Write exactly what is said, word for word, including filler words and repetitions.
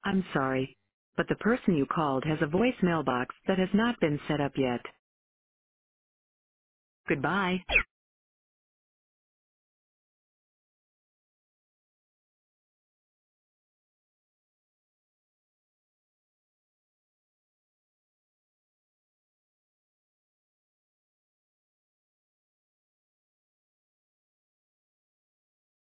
I'm sorry, but the person you called has a voice mailbox that has not been set up yet. Goodbye.